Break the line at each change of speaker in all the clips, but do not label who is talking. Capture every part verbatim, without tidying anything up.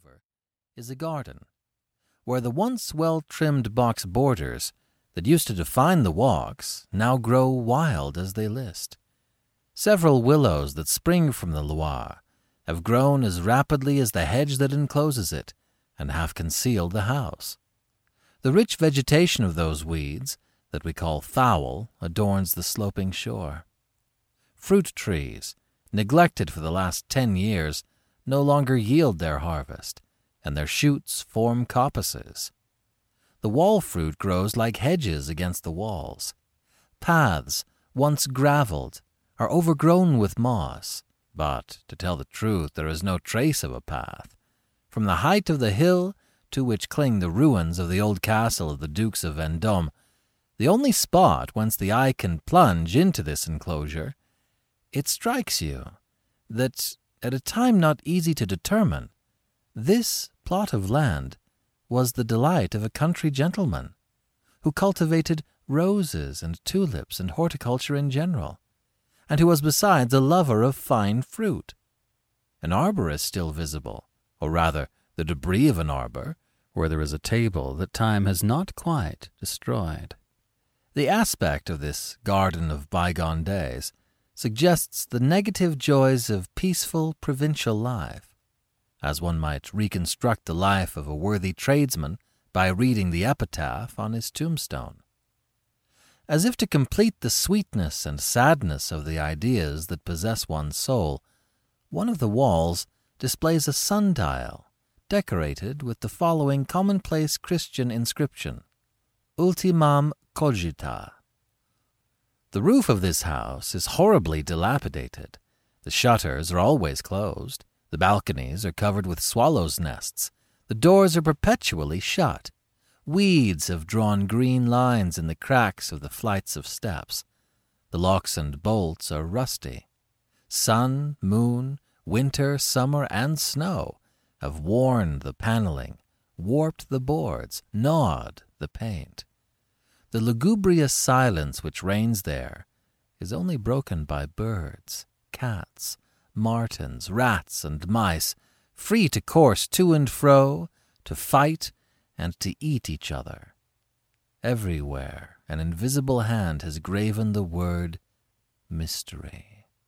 river, is a garden, where the once well-trimmed box borders that used to define the walks now grow wild as they list. Several willows that spring from the Loire have grown as rapidly as the hedge that encloses it, and have concealed the house. The rich vegetation of those weeds, that we call foul, adorns the sloping shore. Fruit trees, neglected for the last ten years, no longer yield their harvest, and their shoots form coppices. The wall fruit grows like hedges against the walls. Paths, once gravelled, are overgrown with moss, but, to tell the truth, there is no trace of a path. From the height of the hill to which cling the ruins of the old castle of the Dukes of Vendôme, the only spot whence the eye can plunge into this enclosure, it strikes you that, at a time not easy to determine, this plot of land was the delight of a country gentleman, who cultivated roses and tulips and horticulture in general, and who was besides a lover of fine fruit. An arbor is still visible, or rather the debris of an arbor, where there is a table that time has not quite destroyed. The aspect of this garden of bygone days suggests the negative joys of peaceful provincial life, as one might reconstruct the life of a worthy tradesman by reading the epitaph on his tombstone. As if to complete the sweetness and sadness of the ideas that possess one's soul, one of the walls displays a sundial decorated with the following commonplace Christian inscription, Ultimam Cogita. The roof of this house is horribly dilapidated. The shutters are always closed. The balconies are covered with swallows' nests. The doors are perpetually shut. Weeds have drawn green lines in the cracks of the flights of steps. The locks and bolts are rusty. Sun, moon, winter, summer, and snow have worn the paneling, warped the boards, gnawed the paint. The lugubrious silence which reigns there is only broken by birds, cats, martins, rats, and mice, free to course to and fro, to fight, and to eat each other. Everywhere an invisible hand has graven the word mystery.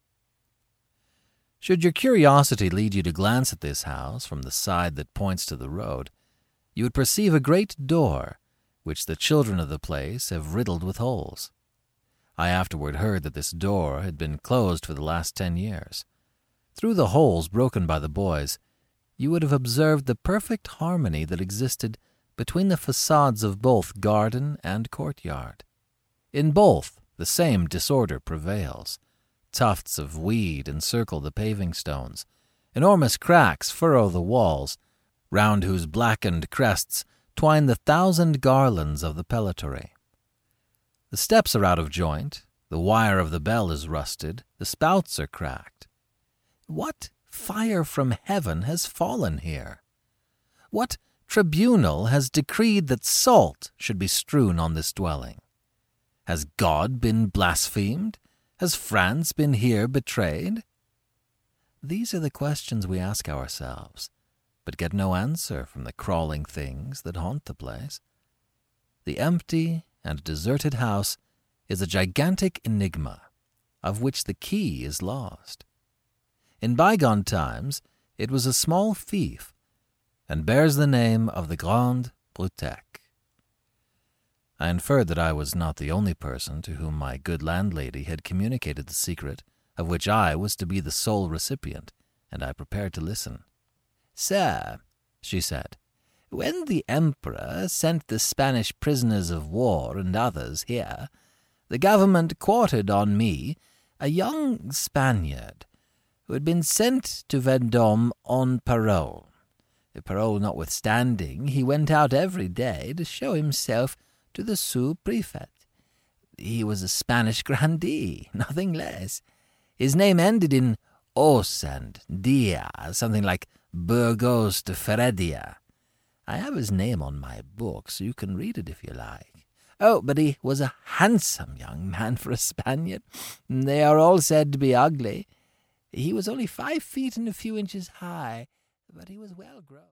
Should your curiosity lead you to glance at this house from the side that points to the road, you would perceive a great door, which the children of the place have riddled with holes. I afterward heard that this door had been closed for the last ten years. Through the holes broken by the boys, you would have observed the perfect harmony that existed between the facades of both garden and courtyard. In both, the same disorder prevails. Tufts of weed encircle the paving stones. Enormous cracks furrow the walls, round whose blackened crests twine the thousand garlands of the pellitory. The steps are out of joint, the wire of the bell is rusted, the spouts are cracked. What fire from heaven has fallen here? What tribunal has decreed that salt should be strewn on this dwelling? Has God been blasphemed? Has France been here betrayed? These are the questions we ask ourselves, but get no answer from the crawling things that haunt the place. The empty and deserted house is a gigantic enigma, of which the key is lost. In bygone times, it was a small fief, and bears the name of the Grande Bretèque. I inferred that I was not the only person to whom my good landlady had communicated the secret of which I was to be the sole recipient, and I prepared to listen. "Sir," she said, "when the Emperor sent the Spanish prisoners of war and others here, the government quartered on me a young Spaniard who had been sent to Vendôme on parole. The parole notwithstanding, he went out every day to show himself to the sous-prefect. He was a Spanish grandee, nothing less. His name ended in os and dia, something like Burgos de Feredia. I have his name on my book, so you can read it if you like. Oh, but he was a handsome young man for a Spaniard. They are all said to be ugly. He was only five feet and a few inches high, but he was well grown."